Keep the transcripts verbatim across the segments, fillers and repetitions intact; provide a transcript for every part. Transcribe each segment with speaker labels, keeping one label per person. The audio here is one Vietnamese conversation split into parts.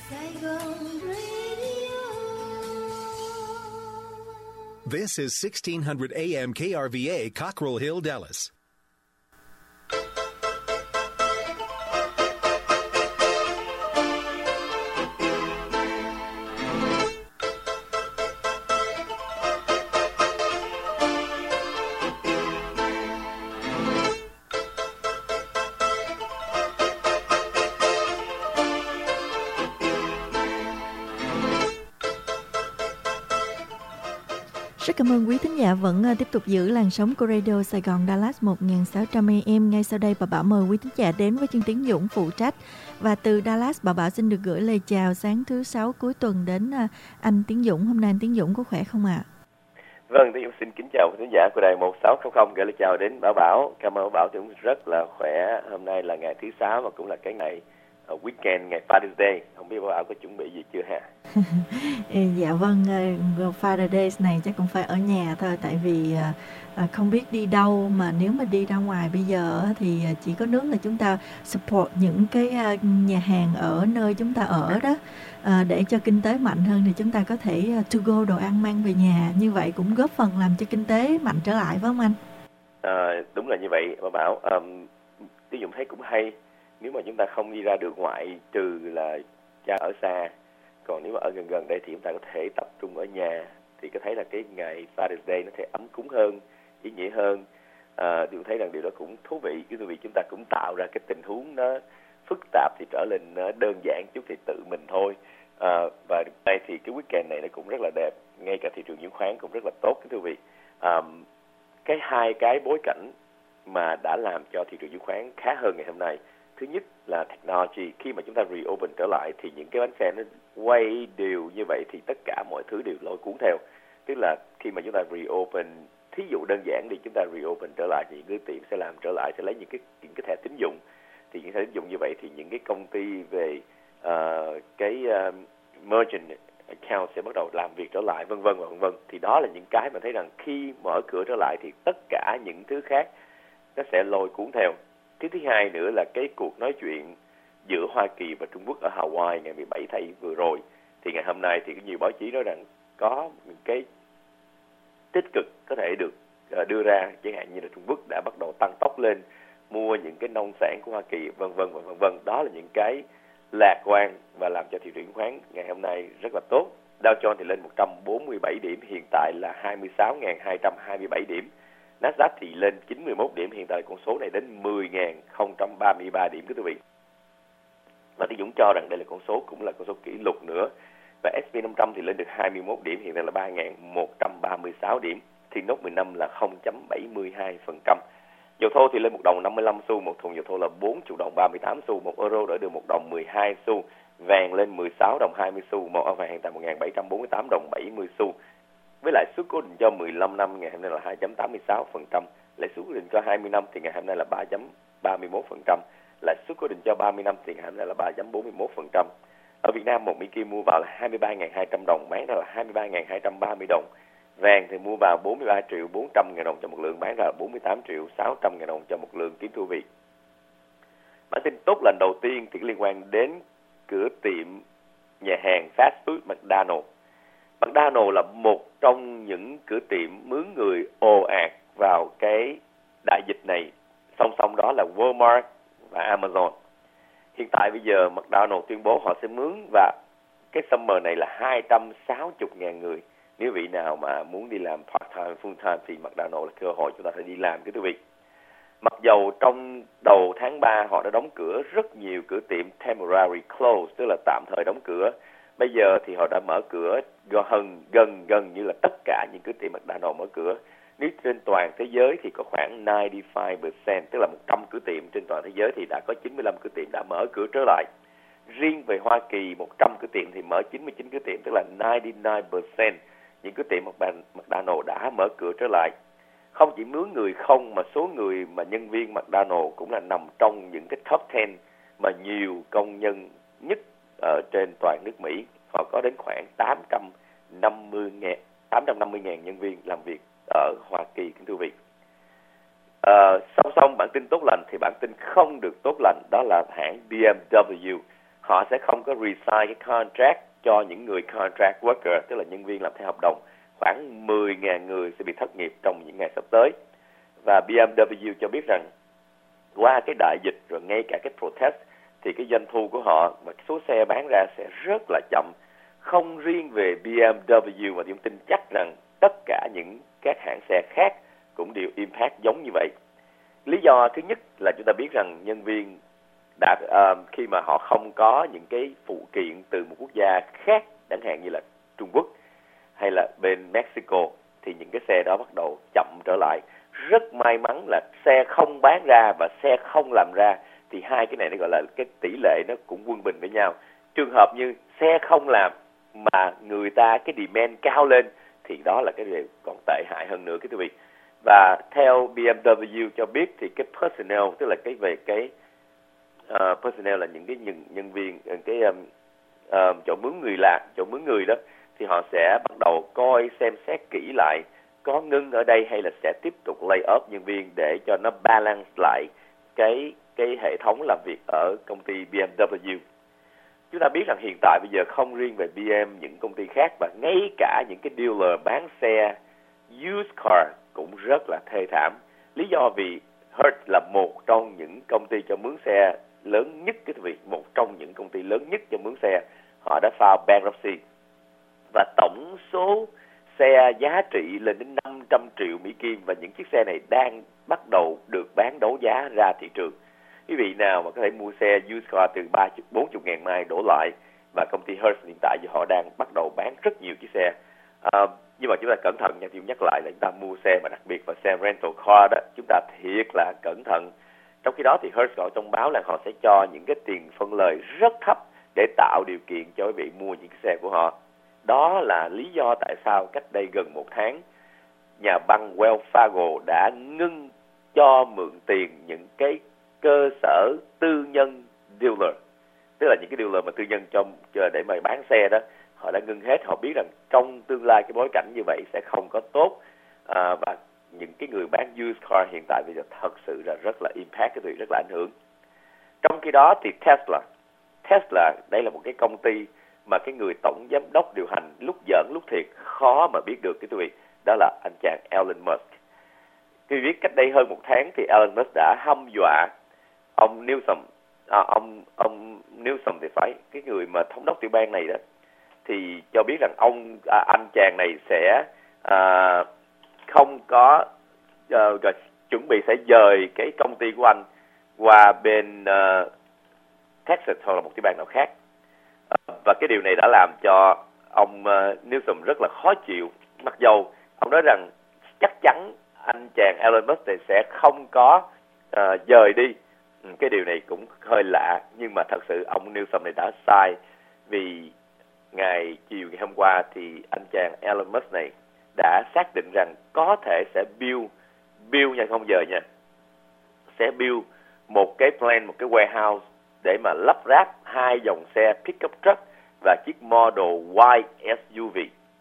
Speaker 1: This is sixteen hundred A M K R V A, Cockrell Hill, Dallas.
Speaker 2: Rất cảm ơn quý thính giả vẫn tiếp tục giữ làn sóng của Radio Sài Gòn Dallas một nghìn sáu trăm A M. Ngay sau đây bà Bảo mời quý thính giả đến với chương Tiến Dũng phụ trách. Và từ Dallas, bà Bảo xin được gửi lời chào sáng thứ sáu cuối tuần đến anh Tiến Dũng. Hôm nay anh Tiến Dũng có khỏe không ạ? À?
Speaker 3: Vâng, Tiến Dũng xin kính chào quý thính giả của đài một sáu không không, gửi lời chào đến Bảo Bảo. Cảm ơn Bảo Bảo, Tiến Dũng rất là khỏe. Hôm nay là ngày thứ sáu và cũng là cái ngày uh, weekend, ngày Father's Day. Không biết Bảo Bảo có chuẩn bị gì chưa ha?
Speaker 2: Dạ vâng, Father's Day này chắc cũng phải ở nhà thôi, tại vì uh, không biết đi đâu, mà nếu mà đi ra ngoài bây giờ thì chỉ có nước là chúng ta support những cái uh, nhà hàng ở nơi chúng ta ở đó, uh, để cho kinh tế mạnh hơn thì chúng ta có thể uh, to go đồ ăn mang về nhà, như vậy cũng góp phần làm cho kinh tế mạnh trở lại, phải không anh?
Speaker 3: À, đúng là như vậy Bảo Bảo. Um, Tiến Dũng thấy cũng hay, nếu mà chúng ta không đi ra được ngoại trừ là cha ở xa, còn nếu mà ở gần gần đây thì chúng ta có thể tập trung ở nhà, thì có thấy là cái ngày Father's Day nó sẽ ấm cúng hơn, ý nghĩa hơn. À, tôi thấy rằng điều đó cũng thú vị, cái vì chúng ta cũng tạo ra cái tình huống nó phức tạp thì trở nên đơn giản chút thì tự mình thôi. À, và đây thì cái weekend này nó cũng rất là đẹp, ngay cả thị trường chứng khoán cũng rất là tốt, cái thú vị. À, cái hai cái bối cảnh mà đã làm cho thị trường chứng khoán khá hơn ngày hôm nay. Thứ nhất là technology. Khi mà chúng ta reopen trở lại thì những cái bánh xe nó quay đều như vậy thì tất cả mọi thứ đều lôi cuốn theo. Tức là khi mà chúng ta reopen, thí dụ đơn giản đi, chúng ta reopen trở lại thì những cái tiệm sẽ làm trở lại, sẽ lấy những cái những cái thẻ tín dụng. Thì những thẻ tín dụng như vậy thì những cái công ty về uh, cái uh, merchant account sẽ bắt đầu làm việc trở lại, vân vân và vân vân. Thì đó là những cái mà thấy rằng khi mở cửa trở lại thì tất cả những thứ khác nó sẽ lôi cuốn theo. Cái thứ hai nữa là cái cuộc nói chuyện giữa Hoa Kỳ và Trung Quốc ở Hawaii ngày mười bảy tháng bảy vừa rồi. Thì ngày hôm nay thì có nhiều báo chí nói rằng có những cái tích cực có thể được đưa ra, chẳng hạn như là Trung Quốc đã bắt đầu tăng tốc lên mua những cái nông sản của Hoa Kỳ, vân vân và vân vân. Đó là những cái lạc quan và làm cho thị trường chứng khoán ngày hôm nay rất là tốt. Dow Jones thì lên một trăm bốn mươi bảy điểm, hiện tại là hai mươi sáu nghìn hai trăm hai mươi bảy điểm. Nasdaq thì lên chín mươi mốt điểm, hiện tại con số này đến mười nghìn không trăm ba mươi ba điểm, quý vị. Và Tiến Dũng cho rằng đây là con số cũng là con số kỷ lục nữa. Và ét pê năm trăm thì lên được hai mươi mốt điểm, hiện tại là ba nghìn một trăm ba mươi sáu điểm. Thì nốt mười năm là không phẩy bảy mươi hai phần trăm. Dầu thô thì lên một đồng năm mươi lăm xu, một thùng dầu thô là bốn triệu đồng ba mươi tám xu, một euro đổi được một đồng mười hai xu, vàng lên mười sáu đồng hai mươi xu, một ounce vàng hiện tại một nghìn bảy trăm bốn mươi tám đồng bảy mươi xu. Với lãi suất cố định cho mười lăm năm ngày hôm nay là hai phẩy tám mươi sáu phần trăm, lãi suất cố định cho hai mươi năm thì ngày hôm nay là ba phẩy ba mươi mốt phần trăm, lãi suất cố định cho ba mươi năm thì ngày hôm nay là ba phẩy bốn mươi mốt phần trăm. Ở Việt Nam một Mỹ Kim mua vào là hai mươi ba nghìn hai trăm đồng, bán ra là hai mươi ba nghìn hai trăm ba mươi đồng. Vàng thì mua vào bốn mươi ba triệu bốn trăm ngàn đồng cho một lượng, bán ra là bốn mươi tám triệu sáu trăm ngàn đồng cho một lượng, kính thưa quý vị. Bản tin tốt lành đầu tiên thì liên quan đến cửa tiệm nhà hàng fast food McDonald's. McDonald's là một trong những cửa tiệm mướn người ồ ạt vào cái đại dịch này, song song đó là Walmart và Amazon. Hiện tại bây giờ McDonald's tuyên bố họ sẽ mướn và cái summer này là hai trăm sáu mươi nghìn người. Nếu vị nào mà muốn đi làm part-time, full-time thì McDonald's là cơ hội chúng ta phải đi làm, cái quý vị. Mặc dầu trong đầu tháng ba họ đã đóng cửa rất nhiều cửa tiệm temporary close, tức là tạm thời đóng cửa. Bây giờ thì họ đã mở cửa gần gần gần như là tất cả những cửa tiệm McDonald's mở cửa. Nếu trên toàn thế giới thì có khoảng chín mươi lăm phần trăm, tức là một trăm cửa tiệm trên toàn thế giới thì đã có chín mươi lăm cửa tiệm đã mở cửa trở lại. Riêng về Hoa Kỳ một trăm cửa tiệm thì mở chín mươi chín cửa tiệm, tức là chín mươi chín phần trăm những cửa tiệm McDonald's đã mở cửa trở lại. Không chỉ mướn người không mà số người mà nhân viên McDonald's cũng là nằm trong những cái top mười mà nhiều công nhân nhất ở trên toàn nước Mỹ. Họ có đến khoảng tám trăm năm mươi nghìn nhân viên làm việc ở Hoa Kỳ, kính thưa quý vị. À, song song bản tin tốt lành thì bản tin không được tốt lành, đó là hãng bê em vê. họ sẽ không có resign cái contract cho những người contract worker, tức là nhân viên làm theo hợp đồng. Khoảng mười nghìn người sẽ bị thất nghiệp trong những ngày sắp tới. Và bê em vê cho biết rằng qua cái đại dịch rồi ngay cả cái protest thì cái doanh thu của họ và số xe bán ra sẽ rất là chậm. Không riêng về bê em vê mà tôi tin chắc rằng tất cả những các hãng xe khác cũng đều impact giống như vậy. Lý do thứ nhất là chúng ta biết rằng nhân viên đã uh, khi mà họ không có những cái phụ kiện từ một quốc gia khác, chẳng hạn như là Trung Quốc hay là bên Mexico, thì những cái xe đó bắt đầu chậm trở lại. Rất may mắn là xe không bán ra và xe không làm ra, thì hai cái này nó gọi là cái tỷ lệ nó cũng quân bình với nhau. Trường hợp như xe không làm mà người ta cái demand cao lên thì đó là cái điều còn tệ hại hơn nữa cái quý vị. Và theo bê em vê cho biết thì cái personnel, tức là cái về cái uh, personnel là những cái nhân, nhân viên cái um, uh, chỗ mướn người làm, chỗ mướn người đó, thì họ sẽ bắt đầu coi xem xét kỹ lại có ngưng ở đây hay là sẽ tiếp tục lay off nhân viên để cho nó balance lại cái cái hệ thống làm việc ở công ty bê em vê. Chúng ta biết rằng hiện tại bây giờ không riêng về bê em, những công ty khác và ngay cả những cái dealer bán xe used car cũng rất là thê thảm. Lý do vì Hertz là một trong những công ty cho mướn xe lớn nhất, cái vị một trong những công ty lớn nhất cho mướn xe, họ đã file bankruptcy và tổng số xe giá trị lên đến năm trăm triệu Mỹ Kim, và những chiếc xe này đang bắt đầu được bán đấu giá ra thị trường. Quý vị nào mà có thể mua xe used car từ ba mươi, bốn mươi ngàn mai đổ lại, và công ty Hertz hiện tại thì họ đang bắt đầu bán rất nhiều chiếc xe. À, nhưng mà chúng ta cẩn thận nha, tôi nhắc lại là chúng ta mua xe mà đặc biệt là xe rental car đó, chúng ta thiệt là cẩn thận. Trong khi đó thì Hertz họ thông báo là họ sẽ cho những cái tiền phân lời rất thấp để tạo điều kiện cho quý vị mua những xe của họ. Đó là lý do tại sao cách đây gần một tháng, nhà băng Wells Fargo đã ngưng cho mượn tiền những cái cơ sở tư nhân dealer, tức là những cái dealer mà tư nhân cho, cho để mà bán xe đó, họ đã ngưng hết. Họ biết rằng trong tương lai cái bối cảnh như vậy sẽ không có tốt, à, và những cái người bán used car hiện tại bây giờ thật sự là rất là impact, cái việc rất là ảnh hưởng. Trong khi đó thì Tesla, Tesla đây là một cái công ty mà cái người tổng giám đốc điều hành lúc giỡn lúc thiệt khó mà biết được cái quý vị, đó là anh chàng Elon Musk. Khi biết cách đây hơn một tháng thì Elon Musk đã hăm dọa ông Newsom, à, ông ông Newsom thì phải, cái người mà thống đốc tiểu bang này đó, thì cho biết rằng ông à, anh chàng này sẽ à, không có à, chuẩn bị sẽ dời cái công ty của anh qua bên à, Texas hoặc là một tiểu bang nào khác. À, và cái điều này đã làm cho ông uh, Newsom rất là khó chịu, mặc dầu ông nói rằng chắc chắn anh chàng Elon Musk này sẽ không có uh, dời đi. Ừ, cái điều này cũng hơi lạ, nhưng mà thật sự ông Newsom này đã sai, vì ngày chiều ngày hôm qua thì anh chàng Elon Musk này đã xác định rằng có thể sẽ build, build nha, không dời nha, sẽ build một cái plan, một cái warehouse để mà lắp ráp hai dòng xe pickup truck và chiếc model Y S U V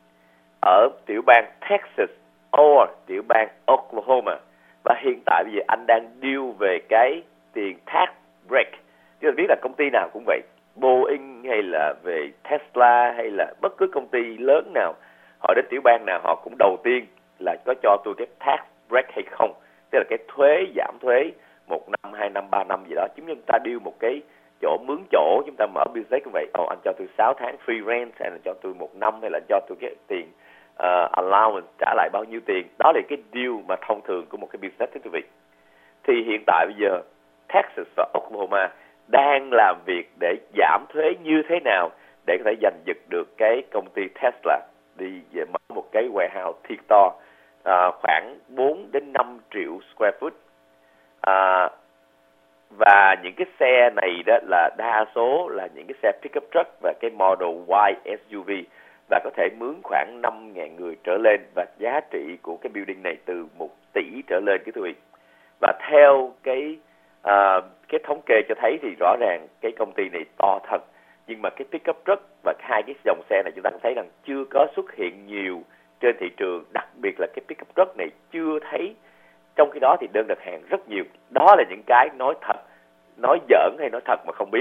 Speaker 3: ở tiểu bang Texas or tiểu bang Oklahoma. Và hiện tại bây giờ anh đang deal về cái tiền tax break. Chúng ta biết là công ty nào cũng vậy, Boeing hay là về Tesla hay là bất cứ công ty lớn nào, họ đến tiểu bang nào họ cũng đầu tiên là có cho tôi cái tax break hay không, tức là cái thuế, giảm thuế một năm, hai năm, ba năm gì đó. Chúng ta deal một cái chỗ mướn chỗ, chúng ta mở business cũng vậy, ồ anh cho tôi sáu tháng free rent, hay là cho tôi một năm, hay là cho tôi cái tiền uh, allowance trả lại bao nhiêu tiền. Đó là cái deal mà thông thường của một cái business thưa quý vị. Thì hiện tại bây giờ Texas và Oklahoma đang làm việc để giảm thuế như thế nào để có thể giành giật được cái công ty Tesla đi về mở một cái warehouse thiệt to, uh, khoảng bốn đến năm triệu square foot. Uh, và những cái xe này đó là đa số là những cái xe pickup truck và cái model Y S U V, và có thể mướn khoảng năm nghìn người trở lên, và giá trị của cái building này từ một tỷ trở lên cái quý vị. Và theo cái uh, cái thống kê cho thấy thì rõ ràng cái công ty này to thật, nhưng mà cái pickup truck và hai cái dòng xe này chúng ta thấy rằng chưa có xuất hiện nhiều trên thị trường, đặc biệt là cái pickup truck này chưa thấy. Trong khi đó thì đơn đặt hàng rất nhiều. Đó là những cái nói thật, nói giỡn hay nói thật mà không biết.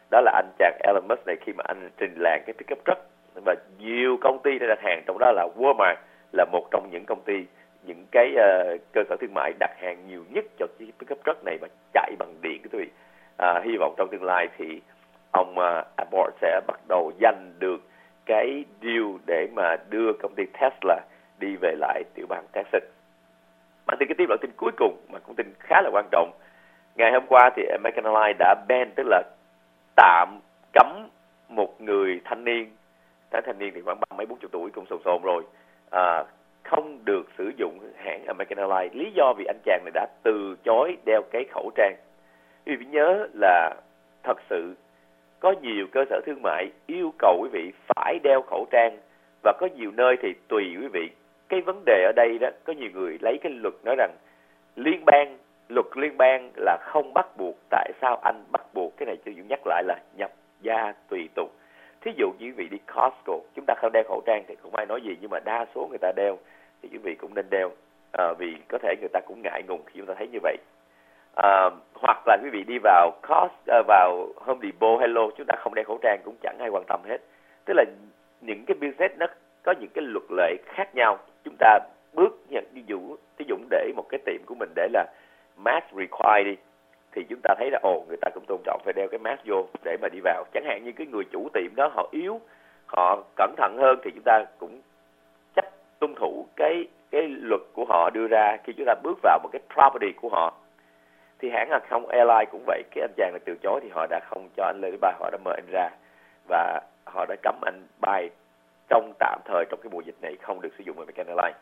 Speaker 3: đó là anh chàng Elon Musk này khi mà anh trình làng cái pickup truck, và nhiều công ty đã đặt hàng, trong đó là Walmart là một trong những công ty, những cái uh, cơ sở thương mại đặt hàng nhiều nhất cho chiếc pickup truck này mà chạy bằng điện quý vị. À, hy vọng trong tương lai thì ông uh, Abbott sẽ bắt đầu giành được cái deal để mà đưa công ty Tesla đi về lại tiểu bang Texas. Bản tin cái tiếp bản tin cuối cùng mà cũng tin khá là quan trọng. Ngày hôm qua thì American Airlines đã ban, tức là tạm cấm một người thanh niên, tới thanh niên thì khoảng ba mấy bốn chục tuổi cũng sồn sồn rồi, à, không được sử dụng hãng American Airlines. Lý do vì anh chàng này đã từ chối đeo cái khẩu trang. Quý vị nhớ là thật sự có nhiều cơ sở thương mại yêu cầu quý vị phải đeo khẩu trang, và có nhiều nơi thì tùy quý vị. Cái vấn đề ở đây đó, có nhiều người lấy cái luật nói rằng liên bang, luật liên bang là không bắt buộc, tại sao anh bắt buộc? Cái này tôi nhắc lại là nhập gia tùy tục. Thí dụ như quý vị đi Costco, chúng ta không đeo khẩu trang thì không ai nói gì, nhưng mà đa số người ta đeo thì quý vị cũng nên đeo, à, vì có thể người ta cũng ngại ngùng khi chúng ta thấy như vậy. À, hoặc là quý vị đi vào Cost, à, vào Home Depot, Hello, chúng ta không đeo khẩu trang cũng chẳng ai quan tâm hết. Tức là những cái business nó có những cái luật lệ khác nhau. Chúng ta bước nhận ví dụ, ví dụ để một cái tiệm của mình để là mask required đi, thì chúng ta thấy là ồ, người ta cũng tôn trọng phải đeo cái mask vô để mà đi vào. Chẳng hạn như cái người chủ tiệm đó họ yếu, họ cẩn thận hơn thì chúng ta cũng chấp tuân thủ cái cái luật của họ đưa ra khi chúng ta bước vào một cái property của họ. Thì hãng hàng không airline cũng vậy, cái anh chàng này từ chối thì họ đã không cho anh lên máy bay, họ đã mời anh ra và họ đã cấm anh bay trong tạm thời trong cái mùa dịch này, không được sử dụng American Airlines.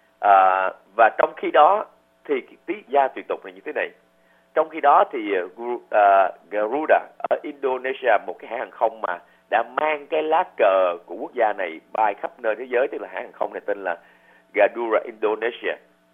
Speaker 3: À, và trong khi đó thì tí gia tùy tục này như thế này. Trong khi đó thì uh, Garuda ở Indonesia, một cái hãng hàng không mà đã mang cái lá cờ của quốc gia này bay khắp nơi thế giới, tức là hãng hàng không này tên là Garuda Indonesia.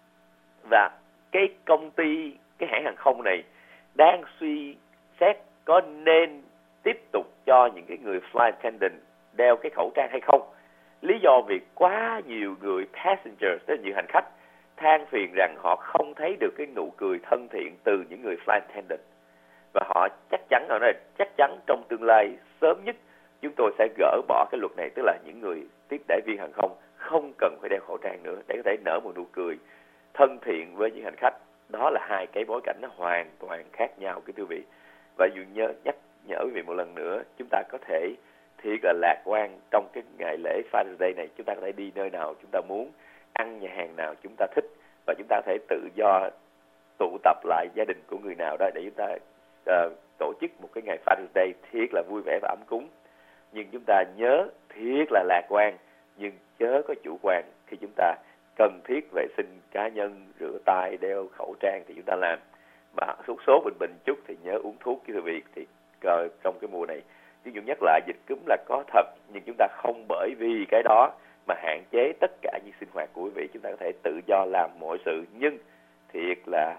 Speaker 3: Và cái công ty, cái hãng hàng không này đang suy xét có nên tiếp tục cho những cái người flight attendant đeo cái khẩu trang hay không. Lý do vì quá nhiều người passengers, tức là nhiều hành khách, than phiền rằng họ không thấy được cái nụ cười thân thiện từ những người flight attendant. Và họ chắc chắn, họ nói chắc chắn trong tương lai sớm nhất chúng tôi sẽ gỡ bỏ cái luật này, tức là những người tiếp đãi viên hàng không không cần phải đeo khẩu trang nữa để có thể nở một nụ cười thân thiện với những hành khách. Đó là hai cái bối cảnh nó hoàn toàn khác nhau cái quý vị. Và dù nhớ nhắc nhở quý vị một lần nữa, chúng ta có thể thiệt là lạc quan trong cái ngày lễ Father's Day này. Chúng ta có thể đi nơi nào chúng ta muốn, ăn nhà hàng nào chúng ta thích, và chúng ta có thể tự do tụ tập lại gia đình của người nào đó để chúng ta uh, tổ chức một cái ngày Father's Day thiệt là vui vẻ và ấm cúng. Nhưng chúng ta nhớ thiệt là lạc quan, nhưng chớ có chủ quan. Khi chúng ta cần thiết vệ sinh cá nhân, rửa tay, đeo khẩu trang thì chúng ta làm. Mà sốt sốt bình bình chút thì nhớ uống thuốc cái việc. Thì uh, trong cái mùa này, ví dụ nhắc lại, dịch cúm là có thật, nhưng chúng ta không bởi vì cái đó mà hạn chế tất cả những sinh hoạt của quý vị. Chúng ta có thể tự do làm mọi sự, nhưng thiệt là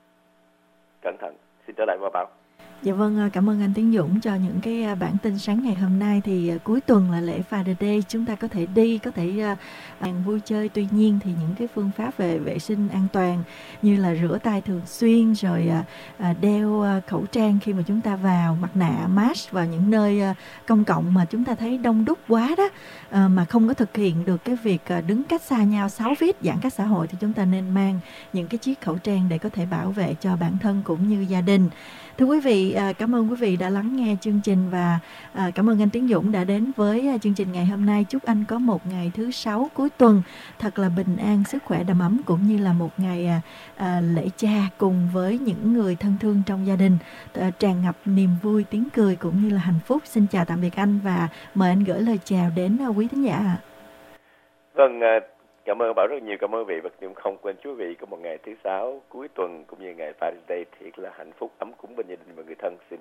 Speaker 3: cẩn thận. Xin trở lại Hoa Bảo.
Speaker 2: Dạ vâng, cảm ơn anh Tiến Dũng cho những cái bản tin sáng ngày hôm nay. Thì cuối tuần là lễ Father's Day, chúng ta có thể đi, có thể uh, vui chơi. Tuy nhiên thì những cái phương pháp về vệ sinh an toàn như là rửa tay thường xuyên, rồi uh, đeo uh, khẩu trang khi mà chúng ta vào, mặt nạ, mask vào những nơi uh, công cộng mà chúng ta thấy đông đúc quá đó, uh, mà không có thực hiện được cái việc uh, đứng cách xa nhau sáu feet giãn cách xã hội, thì chúng ta nên mang những cái chiếc khẩu trang để có thể bảo vệ cho bản thân cũng như gia đình. Thưa quý vị, cảm ơn quý vị đã lắng nghe chương trình, và cảm ơn anh Tiến Dũng đã đến với chương trình ngày hôm nay. Chúc anh có một ngày thứ sáu cuối tuần thật là bình an, sức khỏe đầm ấm, cũng như là một ngày lễ cha cùng với những người thân thương trong gia đình, tràn ngập niềm vui, tiếng cười cũng như là hạnh phúc. Xin chào tạm biệt anh và mời anh gửi lời chào đến quý thính giả.
Speaker 3: Vâng, cảm ơn Bảo rất nhiều, cảm ơn quý vị, và cũng không quên chú quý vị có một ngày thứ sáu cuối tuần cũng như ngày Father's Day thiệt là hạnh phúc, ấm cúng bên gia đình và người thân. Xin